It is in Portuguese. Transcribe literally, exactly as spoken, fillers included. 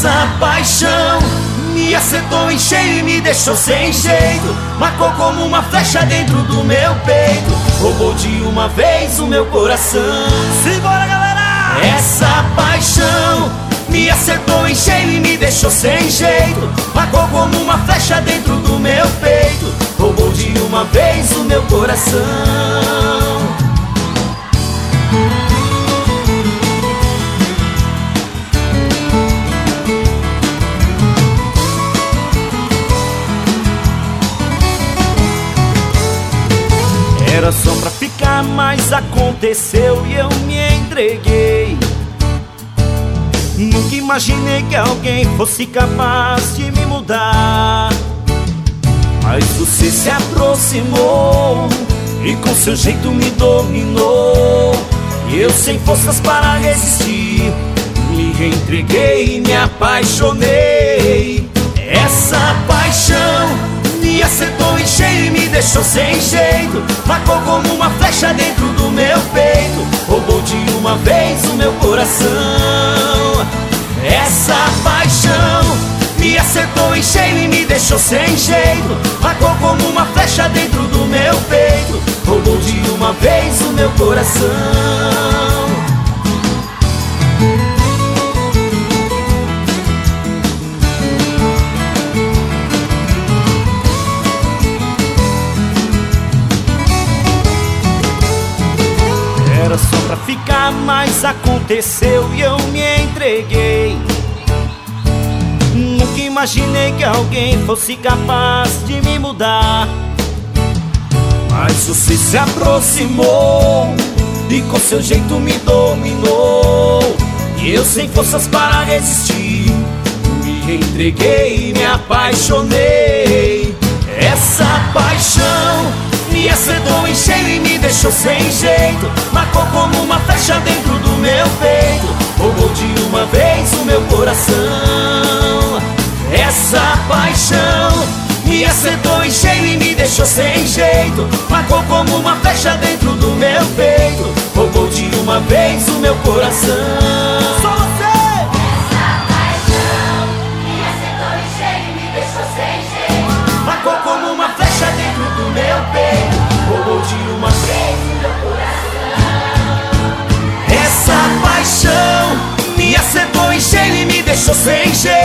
Essa paixão me acertou em cheio e me deixou sem jeito. Marcou como uma flecha dentro do meu peito. Roubou de uma vez o meu coração. Simbora, galera! Essa paixão me acertou em cheio e me deixou sem jeito. Marcou como uma flecha dentro do meu peito. Roubou de uma vez o meu coração. Era só pra ficar, mas aconteceu e eu me entreguei. Nunca imaginei que alguém fosse capaz de me mudar. Mas você se aproximou e com seu jeito me dominou. E eu sem forças para resistir, me entreguei e me apaixonei. Essa paixão me acertou em cheio e me deixou sem jeito. Marcou como uma flecha dentro do meu peito. Roubou de uma vez o meu coração. Essa paixão me acertou em cheio e me deixou sem jeito. Marcou como uma flecha dentro do meu peito. Roubou de uma vez o meu coração. Era só pra ficar, mas aconteceu e eu me entreguei. Nunca imaginei que alguém fosse capaz de me mudar. Mas você se aproximou e com seu jeito me dominou. E eu sem forças para resistir, me entreguei e me apaixonei. Essa paixão me acertou em cheio e me deixou sem jeito. Marcou como uma flecha dentro do meu peito. Roubou de uma vez o meu coração. Essa paixão me acertou em cheio e me deixou sem jeito. Marcou como uma flecha dentro do meu peito. Roubou de uma vez o meu coração. Só você! Essa paixão me acertou em cheio e me deixou sem jeito. Marcou como uma flecha dentro do meu peito. Roubou de uma vez o meu coração. Essa paixão me acertou em cheio e me deixou sem jeito.